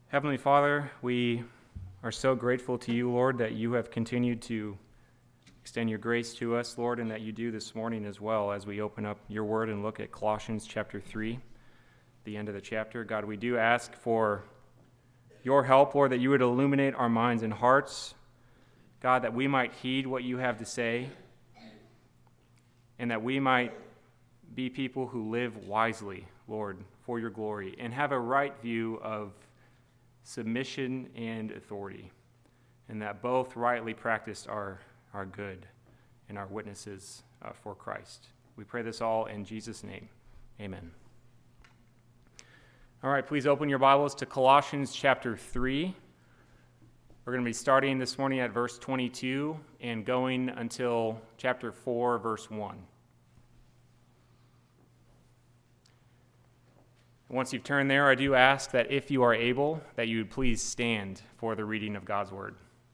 Heavenly Father, we are so grateful to you, Lord, that you have continued to extend your grace to us, Lord, and that you do this morning as well as we open up your word and look at Colossians chapter 3, the end of the chapter. God, we do ask for your help, Lord, that you would illuminate our minds and hearts, God, that we might heed what you have to say, and that we might be people who live wisely, Lord, for your glory, and have a right view of submission and authority, and that both rightly practiced are good and are witnesses for Christ. We pray this all in Jesus' name. Amen. All right, please open your Bibles to Colossians chapter 3. We're going to be starting this morning at verse 22 and going until chapter 4, verse 1. Once you've turned there, I do ask that if you are able, that you would please stand for the reading of God's word.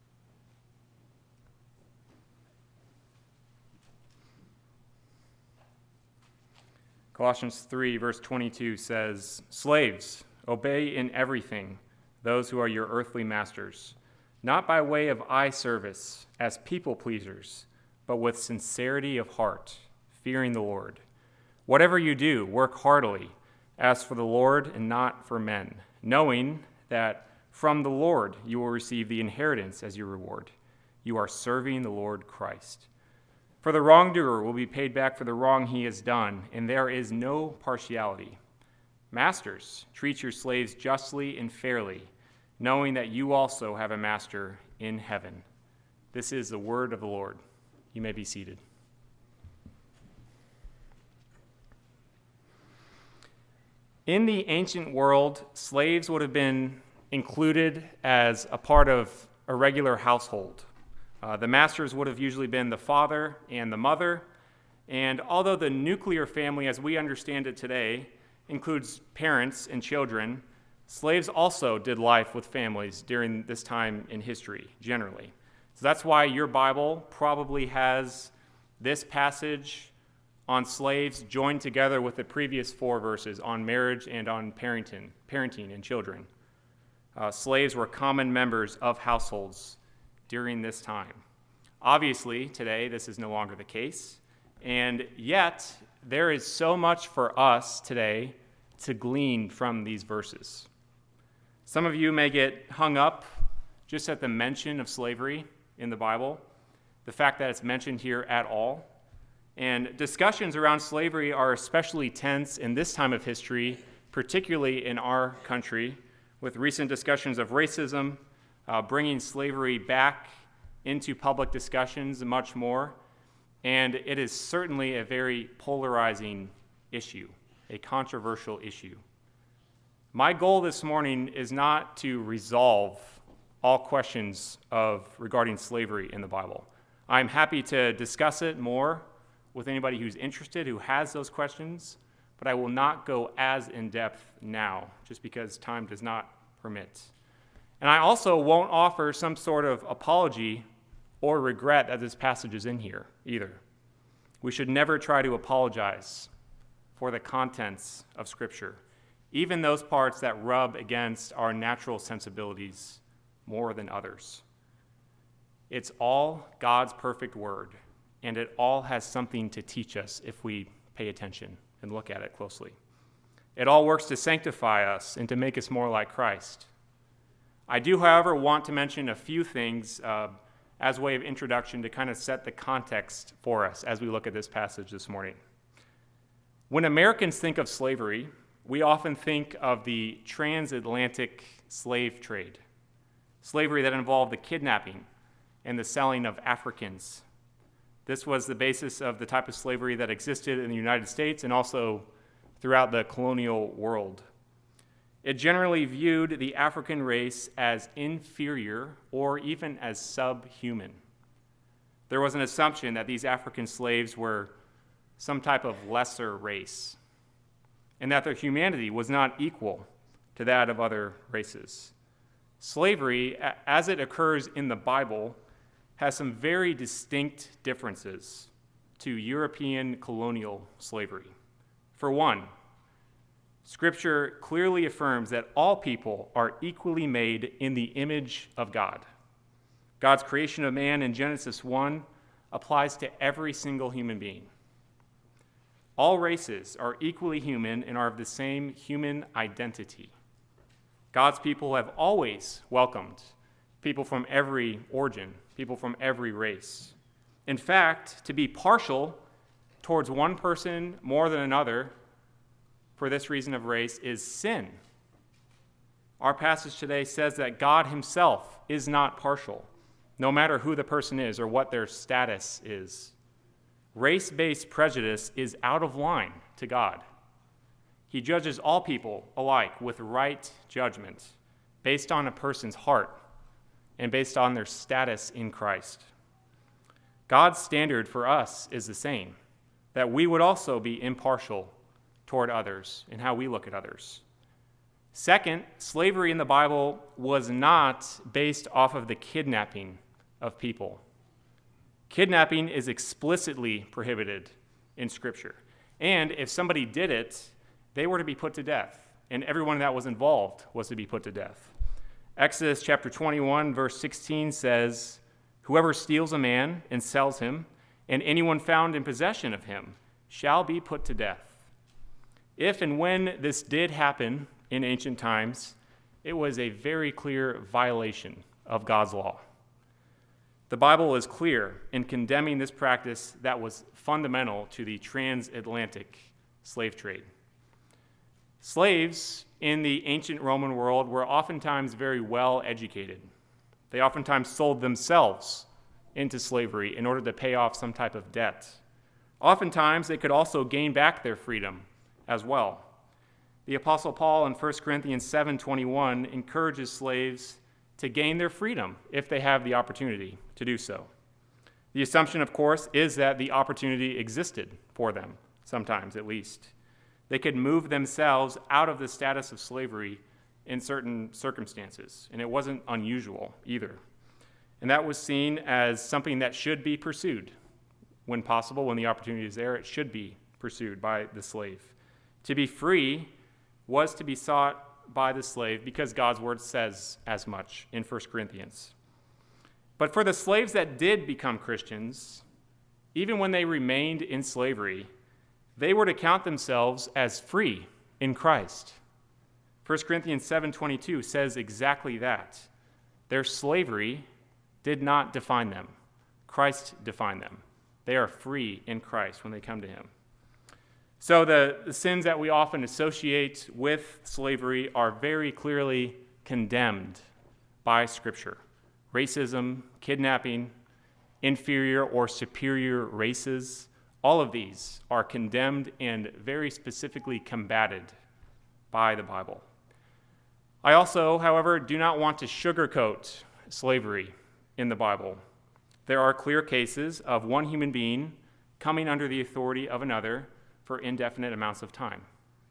Colossians 3, verse 22 says, "Slaves, obey in everything those who are your earthly masters, not by way of eye service as people pleasers, but with sincerity of heart, fearing the Lord. Whatever you do, work heartily, as for the Lord and not for men, knowing that from the Lord you will receive the inheritance as your reward. You are serving the Lord Christ. For the wrongdoer will be paid back for the wrong he has done, and there is no partiality. Masters, treat your slaves justly and fairly, knowing that you also have a master in heaven." This is the word of the Lord. You may be seated. In the ancient world, slaves would have been included as a part of a regular household. The masters would have usually been the father and the mother, and although the nuclear family, as we understand it today, includes parents and children, slaves also did life with families during this time in history, generally. So that's why your Bible probably has this passage on slaves joined together with the previous 4 verses on marriage and on parenting and children. Slaves were common members of households during this time. Obviously, today, this is no longer the case, and yet there is so much for us today to glean from these verses. Some of you may get hung up just at the mention of slavery in the Bible, the fact that it's mentioned here at all. And discussions around slavery are especially tense in this time of history, particularly in our country, with recent discussions of racism, bringing slavery back into public discussions and much more. And it is certainly a very polarizing issue, a controversial issue. My goal this morning is not to resolve all questions regarding slavery in the Bible. I'm happy to discuss it more with anybody who's interested, who has those questions, but I will not go as in-depth now, just because time does not permit. And I also won't offer some sort of apology or regret that this passage is in here, either. We should never try to apologize for the contents of Scripture, even those parts that rub against our natural sensibilities more than others. It's all God's perfect word, and it all has something to teach us if we pay attention and look at it closely. It all works to sanctify us and to make us more like Christ. I do, however, want to mention a few things as way of introduction to kind of set the context for us as we look at this passage this morning. When Americans think of slavery, we often think of the transatlantic slave trade, slavery that involved the kidnapping and the selling of Africans. This was the basis of the type of slavery that existed in the United States and also throughout the colonial world. It generally viewed the African race as inferior or even as subhuman. There was an assumption that these African slaves were some type of lesser race and that their humanity was not equal to that of other races. Slavery, as it occurs in the Bible, has some very distinct differences to European colonial slavery. For one, Scripture clearly affirms that all people are equally made in the image of God. God's creation of man in Genesis 1 applies to every single human being. All races are equally human and are of the same human identity. God's people have always welcomed people from every origin, people from every race. In fact, to be partial towards one person more than another for this reason of race is sin. Our passage today says that God himself is not partial, no matter who the person is or what their status is. Race-based prejudice is out of line to God. He judges all people alike with right judgment based on a person's heart and based on their status in Christ. God's standard for us is the same, that we would also be impartial toward others in how we look at others. Second, slavery in the Bible was not based off of the kidnapping of people. Kidnapping is explicitly prohibited in Scripture. And if somebody did it, they were to be put to death, and everyone that was involved was to be put to death. Exodus chapter 21, verse 16 says, "Whoever steals a man and sells him, and anyone found in possession of him, shall be put to death." If and when this did happen in ancient times, it was a very clear violation of God's law. The Bible is clear in condemning this practice that was fundamental to the transatlantic slave trade. Slaves in the ancient Roman world were oftentimes very well educated. They oftentimes sold themselves into slavery in order to pay off some type of debt. Oftentimes, they could also gain back their freedom as well. The Apostle Paul in 1 Corinthians 7:21 encourages slaves to gain their freedom if they have the opportunity to do so. The assumption, of course, is that the opportunity existed for them, sometimes at least. They could move themselves out of the status of slavery in certain circumstances, and it wasn't unusual either. And that was seen as something that should be pursued. When possible, when the opportunity is there, it should be pursued by the slave. To be free was to be sought by the slave because God's word says as much in 1 Corinthians. But for the slaves that did become Christians, even when they remained in slavery, they were to count themselves as free in Christ. 1 Corinthians 7:22 says exactly that. Their slavery did not define them. Christ defined them. They are free in Christ when they come to him. So the sins that we often associate with slavery are very clearly condemned by Scripture. Racism, kidnapping, inferior or superior races, all of these are condemned and very specifically combated by the Bible. I also, however, do not want to sugarcoat slavery in the Bible. There are clear cases of one human being coming under the authority of another for indefinite amounts of time.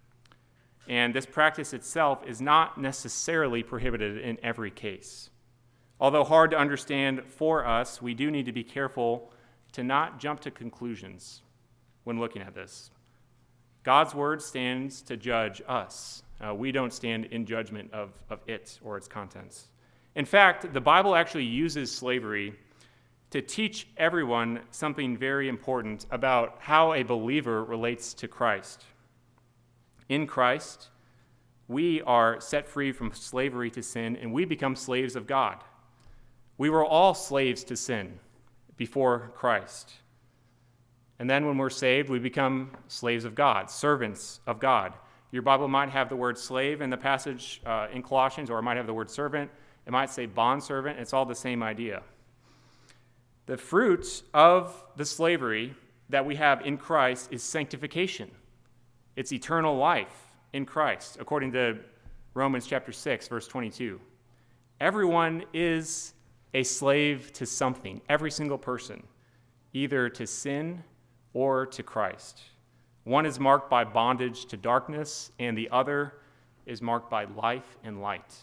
And this practice itself is not necessarily prohibited in every case. Although hard to understand for us, we do need to be careful to not jump to conclusions when looking at this. God's word stands to judge us. We don't stand in judgment of it or its contents. In fact, the Bible actually uses slavery to teach everyone something very important about how a believer relates to Christ. In Christ, we are set free from slavery to sin, and we become slaves of God. We were all slaves to sin before Christ. And then when we're saved, we become slaves of God, servants of God. Your Bible might have the word slave in the passage in Colossians, or it might have the word servant. It might say bondservant. It's all the same idea. The fruit of the slavery that we have in Christ is sanctification. It's eternal life in Christ, according to Romans chapter 6, verse 22. Everyone is a slave to something, every single person, either to sin or to Christ. One is marked by bondage to darkness, and the other is marked by life and light.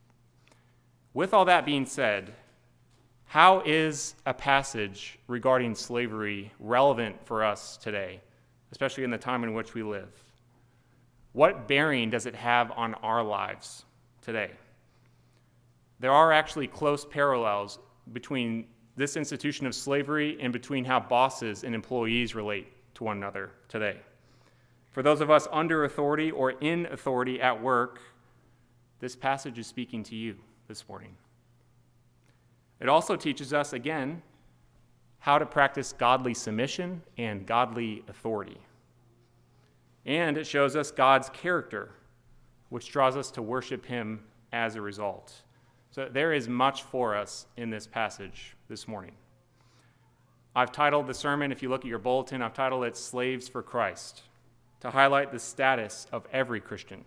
With all that being said, how is a passage regarding slavery relevant for us today, especially in the time in which we live? what bearing does it have on our lives today? There are actually close parallels between this institution of slavery and between how bosses and employees relate to one another today. For those of us under authority or in authority at work, this passage is speaking to you this morning. It also teaches us, again, how to practice godly submission and godly authority. And it shows us God's character, which draws us to worship him as a result. So there is much for us in this passage this morning. I've titled the sermon, if you look at your bulletin, I've titled it Slaves for Christ, to highlight the status of every Christian.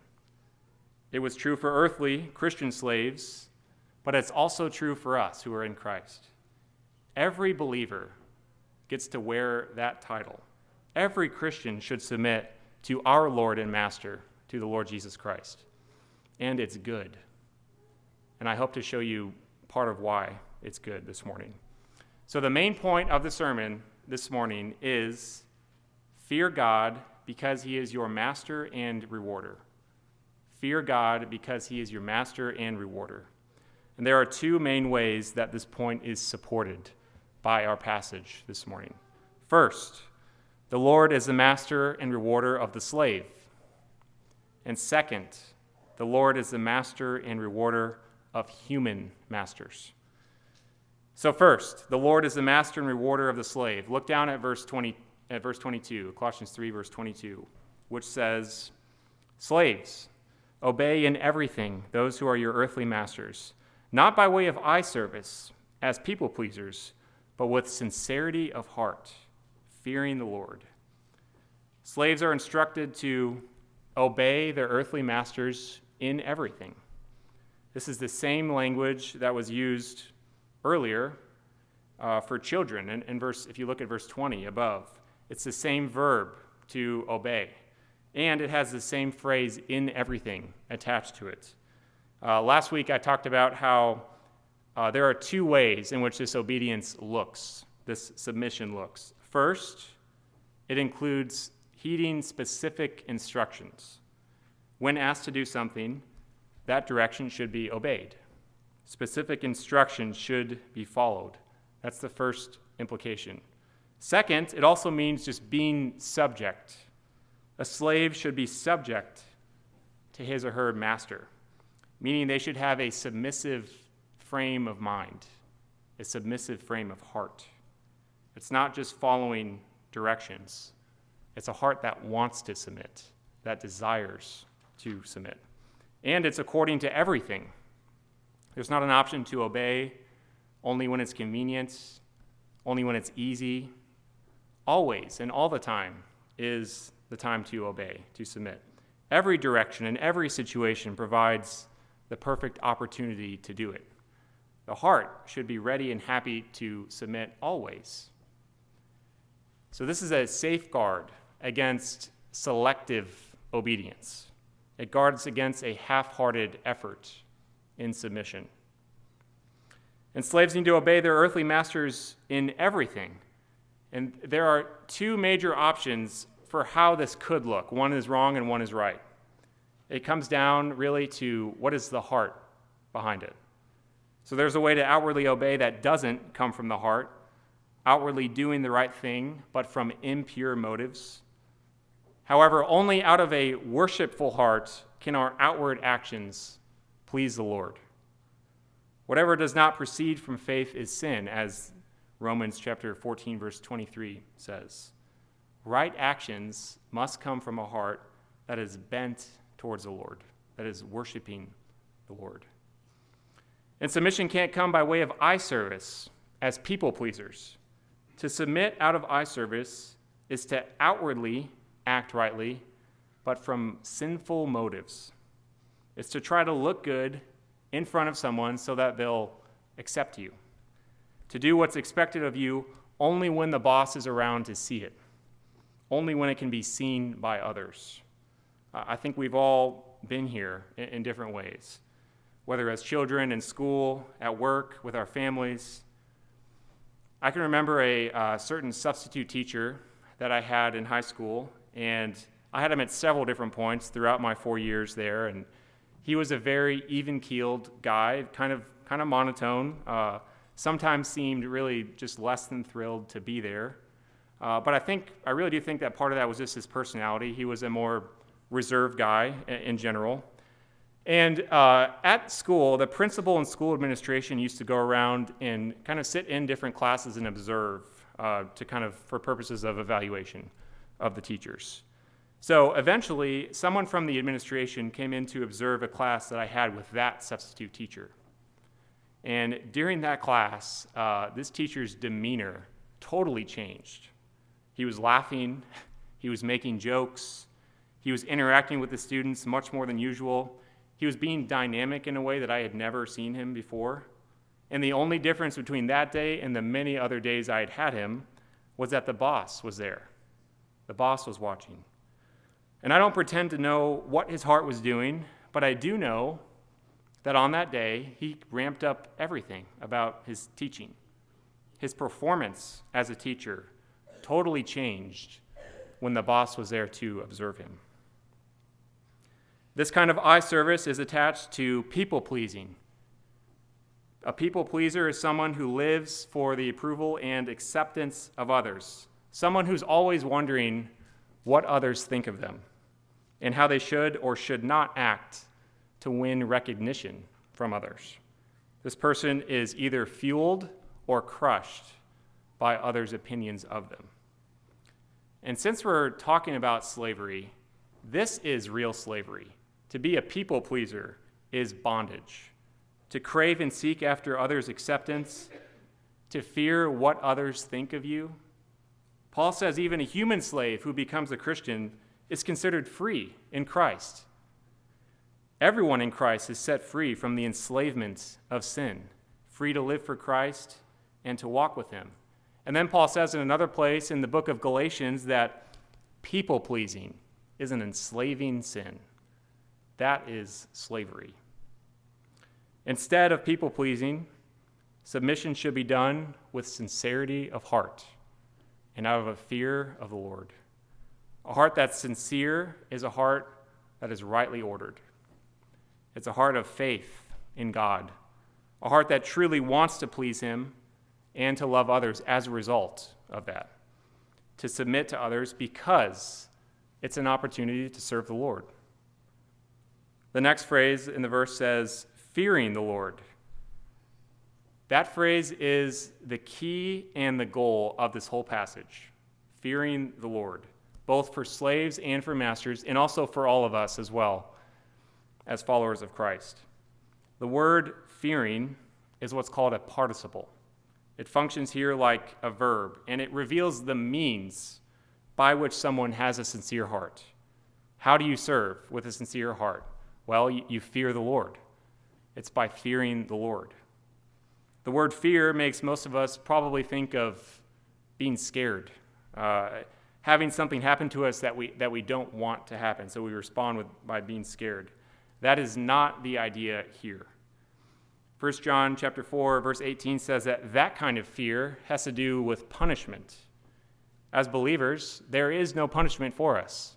It was true for earthly Christian slaves, but it's also true for us who are in Christ. Every believer gets to wear that title. Every Christian should submit to our Lord and Master, to the Lord Jesus Christ. And it's good. And I hope to show you part of why it's good this morning. So the main point of the sermon this morning is fear God because he is your master and rewarder. Fear God because he is your master and rewarder. And there are two main ways that this point is supported by our passage this morning. First, the Lord is the master and rewarder of the slave. And second, the Lord is the master and rewarder of human masters. So first, the Lord is the master and rewarder of the slave. Look down at verse 22, Colossians 3, verse 22, which says, "Slaves, obey in everything those who are your earthly masters, not by way of eye service as people pleasers, but with sincerity of heart, fearing the Lord." Slaves are instructed to obey their earthly masters in everything. This is the same language that was used earlier for children. If you look at verse 20 above, it's the same verb to obey. And it has the same phrase "in everything" attached to it. Last week I talked about how there are two ways in which this obedience looks, this submission looks. First, it includes heeding specific instructions. When asked to do something, that direction should be obeyed. Specific instructions should be followed. That's the first implication. Second, it also means just being subject. A slave should be subject to his or her master, meaning they should have a submissive frame of mind, a submissive frame of heart. It's not just following directions. It's a heart that wants to submit, that desires to submit. And it's according to everything. There's not an option to obey only when it's convenient, only when it's easy. Always and all the time is the time to obey, to submit. Every direction and every situation provides the perfect opportunity to do it. The heart should be ready and happy to submit always. So this is a safeguard against selective obedience. It guards against a half-hearted effort in submission. And slaves need to obey their earthly masters in everything. And there are two major options for how this could look. One is wrong and one is right. It comes down really to what is the heart behind it. So there's a way to outwardly obey that doesn't come from the heart, outwardly doing the right thing, but from impure motives. However, only out of a worshipful heart can our outward actions please the Lord. Whatever does not proceed from faith is sin, as Romans chapter 14, verse 23 says. Right actions must come from a heart that is bent towards the Lord, that is worshiping the Lord. And submission can't come by way of eye service as people pleasers. To submit out of eye service is to outwardly act rightly, but from sinful motives. It's to try to look good in front of someone so that they'll accept you. To do what's expected of you only when the boss is around to see it, only when it can be seen by others. I think we've all been here in different ways, whether as children in school, at work, with our families. I can remember a certain substitute teacher that I had in high school, and I had him at several different points throughout my 4 years there, and he was a very even-keeled guy, kind of monotone, sometimes seemed really just less than thrilled to be there. But I really do think that part of that was just his personality. He was a more reserved guy in general. And at school, the principal and school administration used to go around and kind of sit in different classes and observe for purposes of evaluation of the teachers. So eventually, someone from the administration came in to observe a class that I had with that substitute teacher. And during that class, this teacher's demeanor totally changed. He was laughing, he was making jokes, he was interacting with the students much more than usual. He was being dynamic in a way that I had never seen him before. And the only difference between that day and the many other days I had had him was that the boss was there. The boss was watching. And I don't pretend to know what his heart was doing, but I do know that on that day, he ramped up everything about his teaching. His performance as a teacher totally changed when the boss was there to observe him. This kind of eye service is attached to people-pleasing. A people pleaser is someone who lives for the approval and acceptance of others, someone who's always wondering what others think of them and how they should or should not act to win recognition from others. This person is either fueled or crushed by others' opinions of them. And since we're talking about slavery, this is real slavery. To be a people pleaser is bondage. To crave and seek after others' acceptance, to fear what others think of you. Paul says even a human slave who becomes a Christian is considered free in Christ. Everyone in Christ is set free from the enslavement of sin, free to live for Christ and to walk with him. And then Paul says in another place in the book of Galatians that people-pleasing is an enslaving sin. That is slavery. Instead of people-pleasing, submission should be done with sincerity of heart and out of a fear of the Lord. A heart that's sincere is a heart that is rightly ordered. It's a heart of faith in God, a heart that truly wants to please him and to love others as a result of that, to submit to others because it's an opportunity to serve the Lord. The next phrase in the verse says, fearing the Lord. That phrase is the key and the goal of this whole passage, fearing the Lord, both for slaves and for masters, and also for all of us as well, as followers of Christ. The word fearing is what's called a participle. It functions here like a verb, and it reveals the means by which someone has a sincere heart. How do you serve with a sincere heart? Well, you fear the Lord. It's by fearing the Lord. The word fear makes most of us probably think of being scared, having something happen to us that we don't want to happen, so we respond by being scared. That is not the idea here. 1 John chapter 4, verse 18 says that kind of fear has to do with punishment. As believers, there is no punishment for us.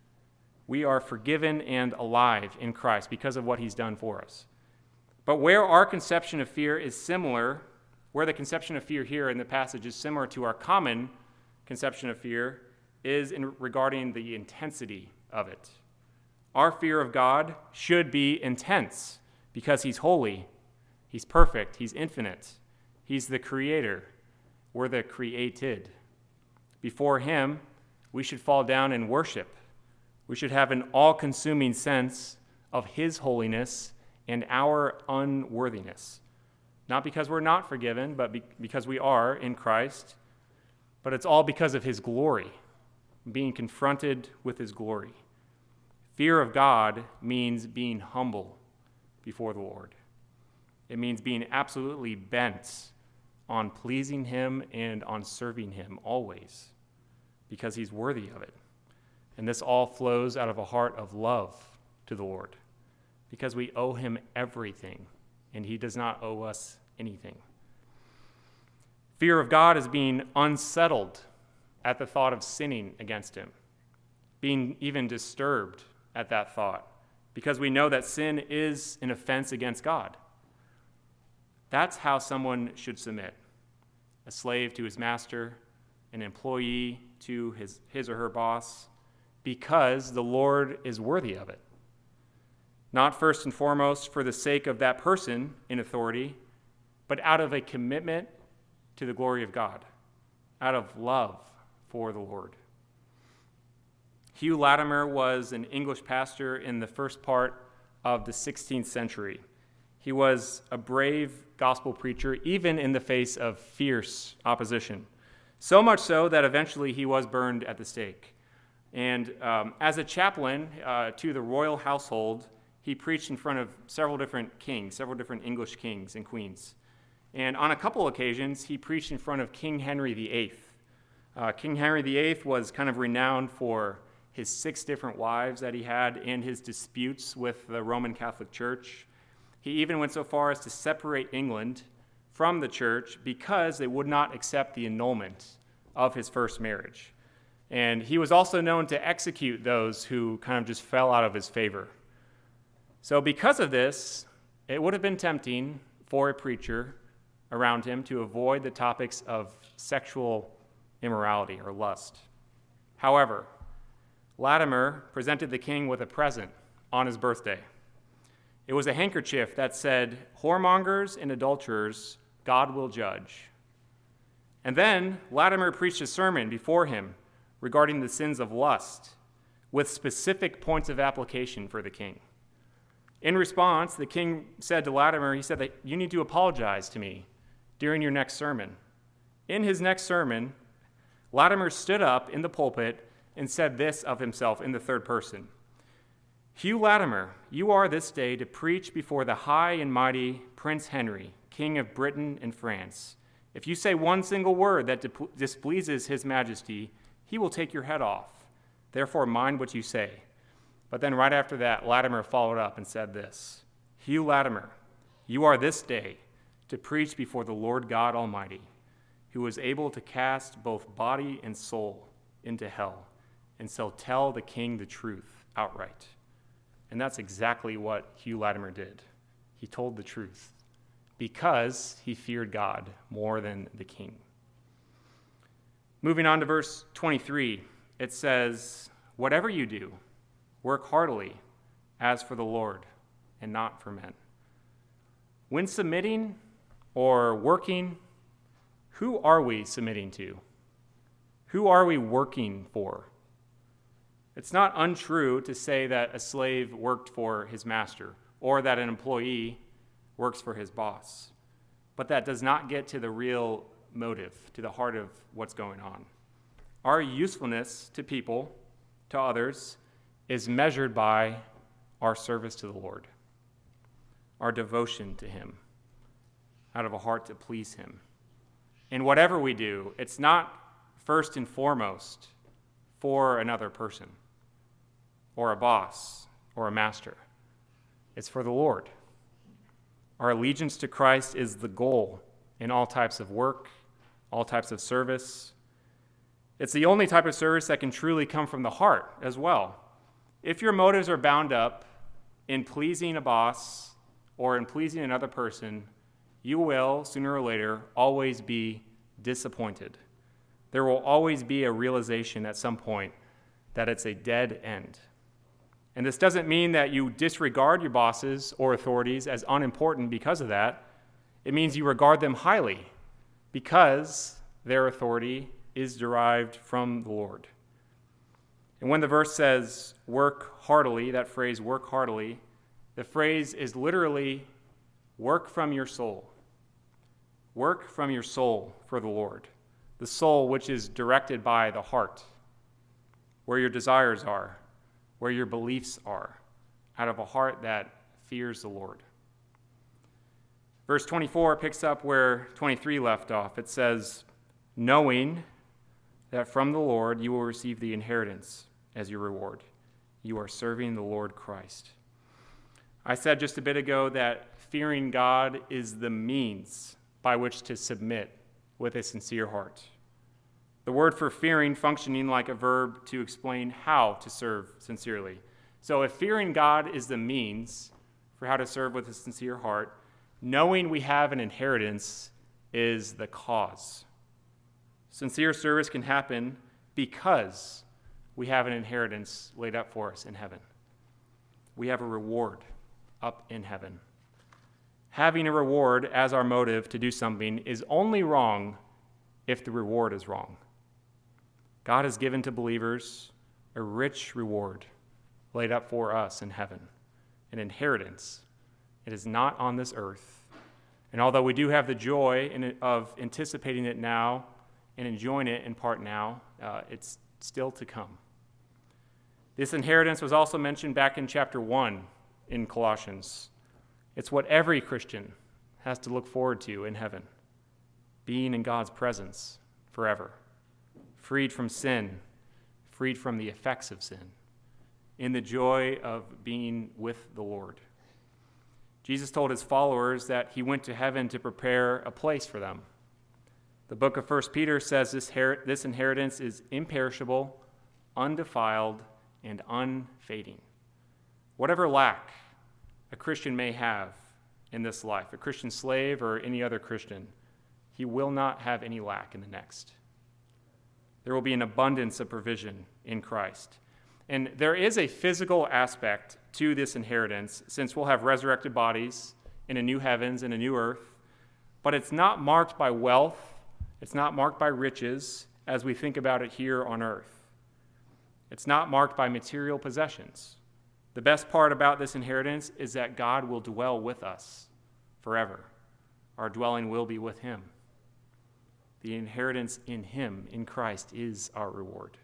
We are forgiven and alive in Christ because of what he's done for us. But where our conception of fear is similar, where the conception of fear here in the passage is similar to our common conception of fear, is regarding the intensity of it. Our fear of God should be intense because he's holy, he's perfect, he's infinite, he's the creator, we're the created. Before him, we should fall down and worship. We should have an all-consuming sense of his holiness and our unworthiness. Not because we're not forgiven, but because we are in Christ. But it's all because of his glory, being confronted with his glory. Fear of God means being humble before the Lord. It means being absolutely bent on pleasing him and on serving him always, because he's worthy of it. And this all flows out of a heart of love to the Lord, because we owe him everything, and he does not owe us anything. Fear of God is being unsettled at the thought of sinning against him. being even disturbed at that thought, because we know that sin is an offense against God. That's how someone should submit: a slave to his master, an employee to his or her boss, because the Lord is worthy of it. Not first and foremost for the sake of that person in authority, but out of a commitment to the glory of God, out of love for the Lord. Hugh Latimer was an English pastor in the first part of the 16th century. He was a brave gospel preacher, even in the face of fierce opposition. So much so that eventually he was burned at the stake. And as a chaplain to the royal household, he preached in front of several different English kings and queens. And on a couple occasions, he preached in front of King Henry VIII. King Henry VIII was kind of renowned for his 6 different wives that he had and his disputes with the Roman Catholic Church. He even went so far as to separate England from the church because they would not accept the annulment of his first marriage. And he was also known to execute those who kind of just fell out of his favor. So because of this, it would have been tempting for a preacher around him to avoid the topics of sexual immorality or lust. However, Latimer presented the king with a present on his birthday. It was a handkerchief that said, "Whoremongers and adulterers, God will judge." And then Latimer preached a sermon before him regarding the sins of lust, with specific points of application for the king. In response, the king said to Latimer, he said that you need to apologize to me during your next sermon. In his next sermon, Latimer stood up in the pulpit and said this of himself in the third person: "Hugh Latimer, you are this day to preach before the high and mighty Prince Henry, King of Britain and France. If you say one single word that displeases his majesty, he will take your head off. Therefore, mind what you say." But then right after that, Latimer followed up and said this: "Hugh Latimer, you are this day to preach before the Lord God Almighty, who is able to cast both body and soul into hell, and so tell the king the truth outright." And that's exactly what Hugh Latimer did. He told the truth because he feared God more than the king. Moving on to verse 23, it says, "Whatever you do, work heartily as for the Lord and not for men." When submitting or working, who are we submitting to? Who are we working for? It's not untrue to say that a slave worked for his master or that an employee works for his boss. But that does not get to the real motive, to the heart of what's going on. Our usefulness to people, to others, is measured by our service to the Lord, our devotion to him, out of a heart to please him. And whatever we do, it's not first and foremost for another person or a boss or a master. It's for the Lord. Our allegiance to Christ is the goal in all types of work, all types of service. It's the only type of service that can truly come from the heart as well. If your motives are bound up in pleasing a boss or in pleasing another person, you will, sooner or later, always be disappointed. There will always be a realization at some point that it's a dead end. And this doesn't mean that you disregard your bosses or authorities as unimportant because of that. It means you regard them highly because their authority is derived from the Lord. And when the verse says work heartily, that phrase work heartily, the phrase is literally work from your soul. Work from your soul for the Lord. The soul which is directed by the heart, where your desires are, where your beliefs are, out of a heart that fears the Lord. Verse 24 picks up where 23 left off. It says, "Knowing that from the Lord you will receive the inheritance as your reward. You are serving the Lord Christ." I said just a bit ago that fearing God is the means by which to submit with a sincere heart. The word for fearing functioning like a verb to explain how to serve sincerely. So if fearing God is the means for how to serve with a sincere heart, knowing we have an inheritance is the cause. Sincere service can happen because we have an inheritance laid up for us in heaven. We have a reward up in heaven. Having a reward as our motive to do something is only wrong if the reward is wrong. God has given to believers a rich reward laid up for us in heaven, an inheritance. It is not on this earth. And although we do have the joy of anticipating it now and enjoying it in part now, it's still to come. This inheritance was also mentioned back in chapter 1 in Colossians. It's what every Christian has to look forward to in heaven, being in God's presence forever, freed from sin, freed from the effects of sin, in the joy of being with the Lord. Jesus told his followers that he went to heaven to prepare a place for them. The book of 1 Peter says this inheritance is imperishable, undefiled, and unfading. Whatever lack a Christian may have in this life, a Christian slave or any other Christian, he will not have any lack in the next. There will be an abundance of provision in Christ. And there is a physical aspect to this inheritance, since we'll have resurrected bodies in a new heavens and a new earth, but it's not marked by wealth, it's not marked by riches as we think about it here on earth. It's not marked by material possessions. The best part about this inheritance is that God will dwell with us forever. Our dwelling will be with him. The inheritance in him, in Christ, is our reward.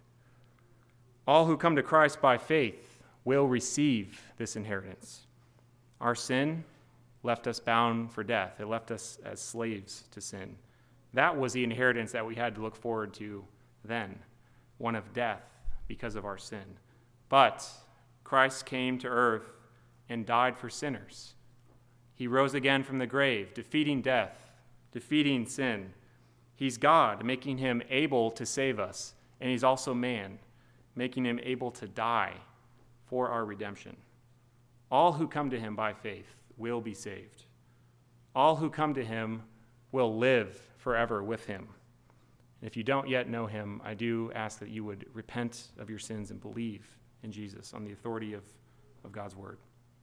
All who come to Christ by faith will receive this inheritance. Our sin left us bound for death. It left us as slaves to sin. That was the inheritance that we had to look forward to then, one of death because of our sin. But Christ came to earth and died for sinners. He rose again from the grave, defeating death, defeating sin. He's God, making him able to save us, and he's also man, making him able to die for our redemption. All who come to him by faith will be saved. All who come to him will live forever with him. And if you don't yet know him, I do ask that you would repent of your sins and believe in Jesus on the authority of God's word.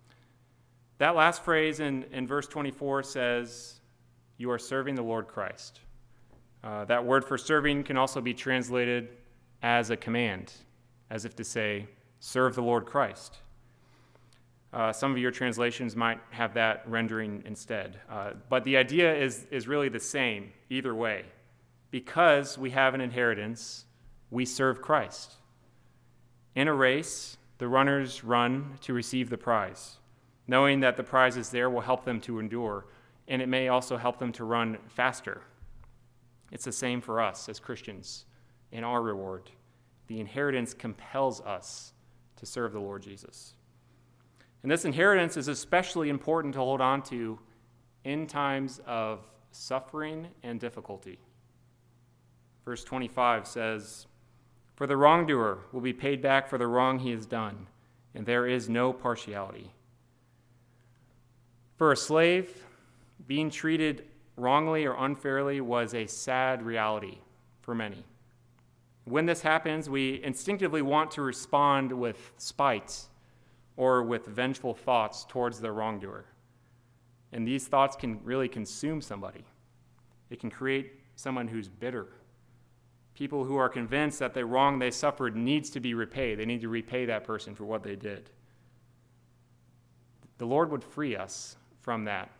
That last phrase in verse 24 says, "You are serving the Lord Christ." That word for serving can also be translated as a command, as if to say, serve the Lord Christ. Some of your translations might have that rendering instead. But the idea is really the same either way. Because we have an inheritance, we serve Christ. In a race, the runners run to receive the prize, knowing that the prize is there will help them to endure, and it may also help them to run faster. It's the same for us as Christians in our reward. The inheritance compels us to serve the Lord Jesus. And this inheritance is especially important to hold on to in times of suffering and difficulty. Verse 25 says, "For the wrongdoer will be paid back for the wrong he has done, and there is no partiality." For a slave, being treated wrongly or unfairly was a sad reality for many. When this happens, we instinctively want to respond with spite or with vengeful thoughts towards the wrongdoer. And these thoughts can really consume somebody. It can create someone who's bitter. People who are convinced that the wrong they suffered needs to be repaid. They need to repay that person for what they did. The Lord would free us from that.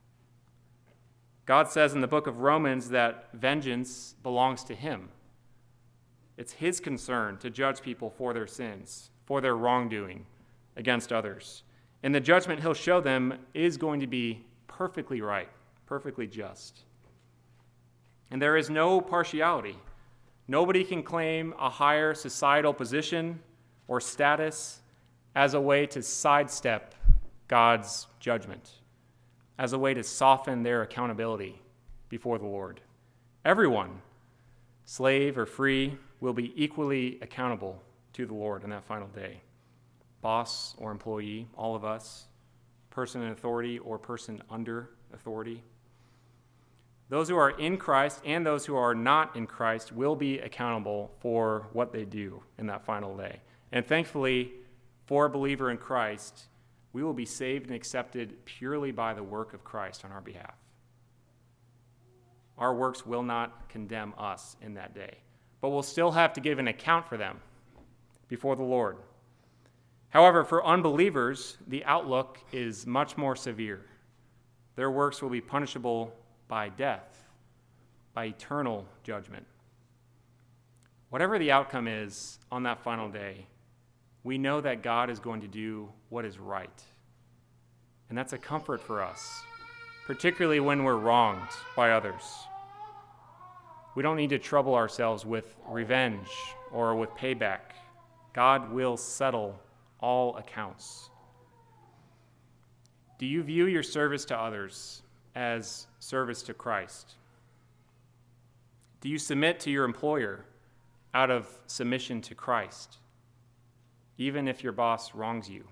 God says in the book of Romans that vengeance belongs to him. It's his concern to judge people for their sins, for their wrongdoing against others. And the judgment he'll show them is going to be perfectly right, perfectly just. And there is no partiality. Nobody can claim a higher societal position or status as a way to sidestep God's judgment, as a way to soften their accountability before the Lord. Everyone, slave or free, will be equally accountable to the Lord in that final day. Boss or employee, all of us, person in authority or person under authority. Those who are in Christ and those who are not in Christ will be accountable for what they do in that final day. And thankfully, for a believer in Christ, we will be saved and accepted purely by the work of Christ on our behalf. Our works will not condemn us in that day, but we'll still have to give an account for them before the Lord. However, for unbelievers, the outlook is much more severe. Their works will be punishable by death, by eternal judgment. Whatever the outcome is on that final day, we know that God is going to do what is right. And that's a comfort for us, particularly when we're wronged by others. We don't need to trouble ourselves with revenge or with payback. God will settle all accounts. Do you view your service to others as service to Christ? Do you submit to your employer out of submission to Christ, even if your boss wrongs you?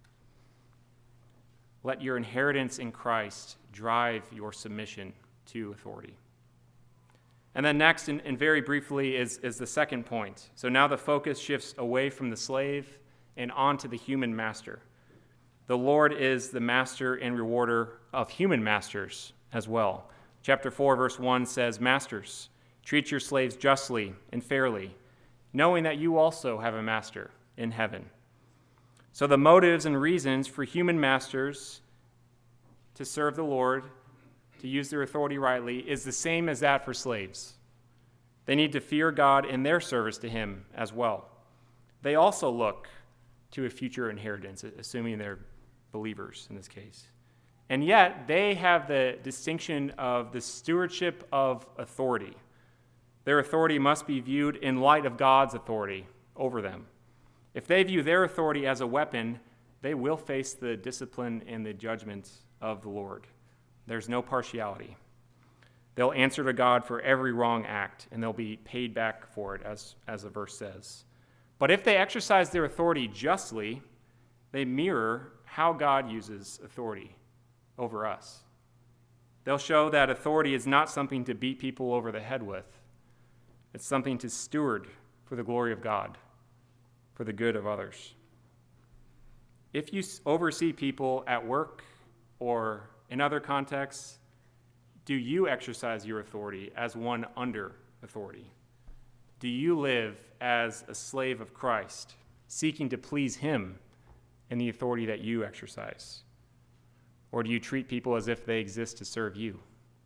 Let your inheritance in Christ drive your submission to authority. And then next, and very briefly, is the second point. So now the focus shifts away from the slave and onto the human master. The Lord is the master and rewarder of human masters as well. Chapter 4, verse 1 says, "Masters, treat your slaves justly and fairly, knowing that you also have a master in heaven." So the motives and reasons for human masters to serve the Lord, to use their authority rightly, is the same as that for slaves. They need to fear God in their service to him as well. They also look to a future inheritance, assuming they're believers in this case. And yet, they have the distinction of the stewardship of authority. Their authority must be viewed in light of God's authority over them. If they view their authority as a weapon, they will face the discipline and the judgment of the Lord. There's no partiality. They'll answer to God for every wrong act, and they'll be paid back for it, as the verse says. But if they exercise their authority justly, they mirror how God uses authority over us. They'll show that authority is not something to beat people over the head with. It's something to steward for the glory of God, for the good of others. If you oversee people at work or in other contexts, do you exercise your authority as one under authority? Do you live as a slave of Christ, seeking to please him in the authority that you exercise? Or do you treat people as if they exist to serve you?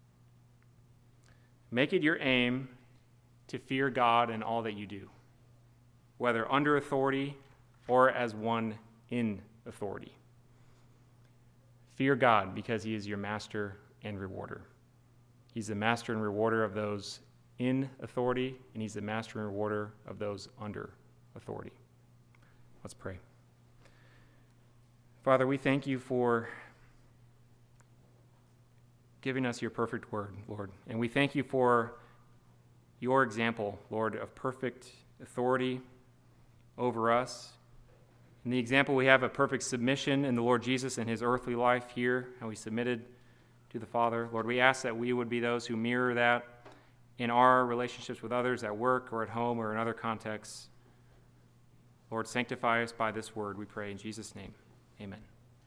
Make it your aim to fear God in all that you do, whether under authority or as one in authority. Fear God because he is your master and rewarder. He's the master and rewarder of those in authority, and he's the master and rewarder of those under authority. Let's pray. Father, we thank you for giving us your perfect word, Lord. And we thank you for your example, Lord, of perfect authority over us. And the example we have of perfect submission in the Lord Jesus in his earthly life here, how he submitted to the Father. Lord, we ask that we would be those who mirror that in our relationships with others at work or at home or in other contexts. Lord, sanctify us by this word, we pray in Jesus' name. Amen.